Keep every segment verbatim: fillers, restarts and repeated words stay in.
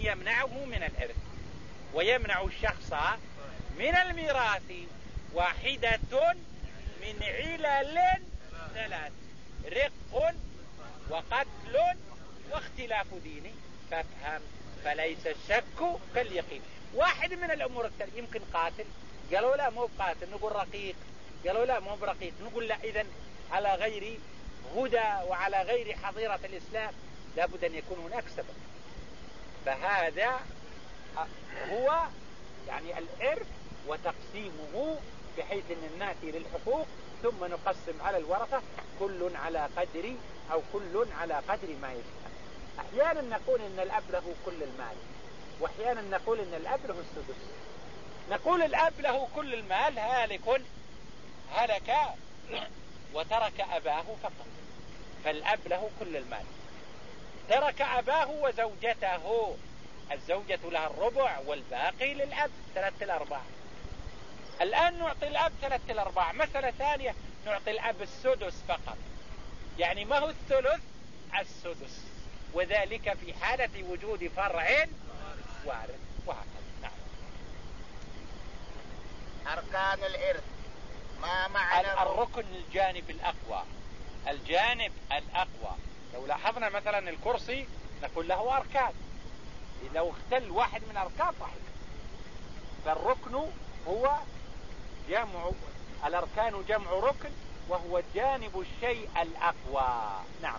يمنعه من الإرث، ويمنع الشخص من الميراث واحدة من علل ثلاث: رق وقتل واختلاف ديني. فافهم، فليس الشك كاليقين. واحد من الأمور الثلاث، يمكن قاتل، قالوا لا مو قاتل، نقول رقيق، قالوا لا مو برقيق، نقول لا إذن على غير هدى وعلى غير حظيرة الإسلام، لابد أن يكون هناك سبب. فهذا هو يعني الإرث وتقسيمه، بحيث أن نأتي للحقوق ثم نقسم على الورثة كل على قدر أو كل على قدر ما يشاء. أحيانا نقول إن الأب له كل المال، وأحيانا نقول إن الأب له السدس. نقول الأب له كل المال، هالك هلك وترك أباه فقط، فالأب له كل المال. ترك أباه وزوجته، الزوجة لها الربع والباقي للأب ثلاثة الأرباع. الآن نعطي الأب ثلاثة الأرباع. مسألة ثانية، نعطي الأب السدس فقط، يعني ما هو الثلث، السدس، وذلك في حالة وجود فرع وارث. وهكذا. نعم. أركان الإرث ما معنى الركن؟ الجانب الأقوى، الجانب الأقوى. لو لاحظنا مثلا الكرسي نقول له أركان، لو اختل واحد من أركان ضحك. فالركن هو جمع الأركان، جمع ركن، وهو جانب الشيء الأقوى. نعم.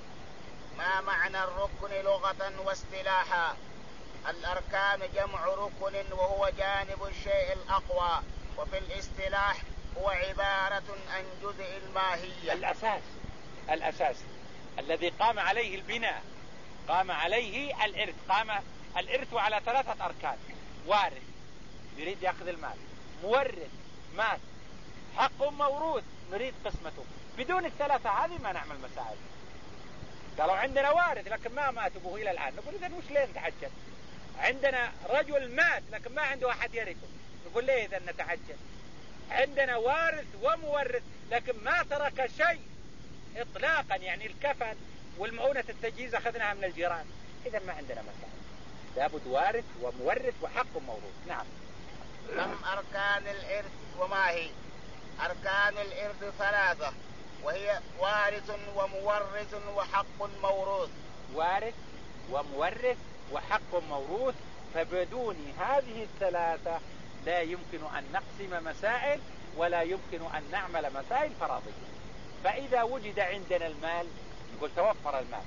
ما معنى الركن لغة واصطلاحا؟ الأركان جمع ركن وهو جانب الشيء الأقوى، وفي الاصطلاح هو عبارة عن جزء الماهية، الأساس، الأساس الذي قام عليه البناء، قام عليه الإرث. قام الإرث على ثلاثة أركان: وارث يريد يأخذ المال، مورث مات، حق موروث نريد قسمته. بدون الثلاثة هذه ما نعمل مسائل. قالوا عندنا وارث لكن ما مات أبوه إلى الآن، نقول إذن وش ليه نتعجل؟ عندنا رجل مات لكن ما عنده أحد يرثه، نقول ليه إذن نتعجل؟ عندنا وارث ومورث لكن ما ترك شيء إطلاقا، يعني الكفن والمؤونة التجهيز أخذناها من الجيران، إذن ما عندنا مسائل. لابد وارث ومورث وحق موروث. نعم. كم أركان الإرث وما هي؟ أركان الإرث ثلاثة، وهي وارث ومورث وحق موروث. وارث ومورث وحق موروث. فبدون هذه الثلاثة لا يمكن أن نقسم مسائل ولا يمكن أن نعمل مسائل فرضية. فإذا وجد عندنا المال نقول توفر المال،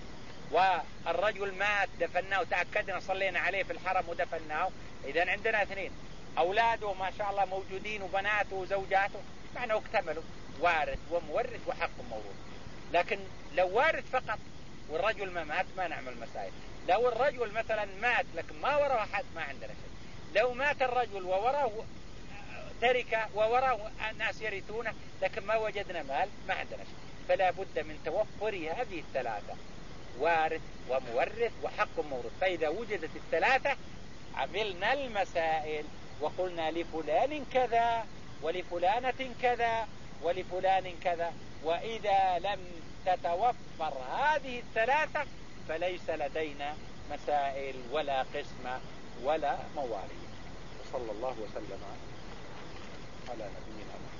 والرجل مات دفناه وتأكدنا صلينا عليه في الحرم ودفناه، إذن عندنا اثنين، أولاده ما شاء الله موجودين وبناته وزوجاته، معناه اكتملوا وارث ومورث وحق موروث. لكن لو وارث فقط والرجل ما مات ما نعمل مسائل. لو الرجل مثلا مات لكن ما وراه أحد ما عندنا شيء. لو مات الرجل ووراه تركة ووراه الناس يرثونه لكن ما وجدنا مال ما عندنا شيء. فلا بد من توفر هذه الثلاثة: وارث ومورث وحق موروث. فإذا وجدت الثلاثة عملنا المسائل وقلنا لفلان كذا ولفلانة كذا ولفلان كذا. وإذا لم تتوفر هذه الثلاثة فليس لدينا مسائل ولا قسمة ولا مواريث. وصلى الله وسلم على نبينا محمد.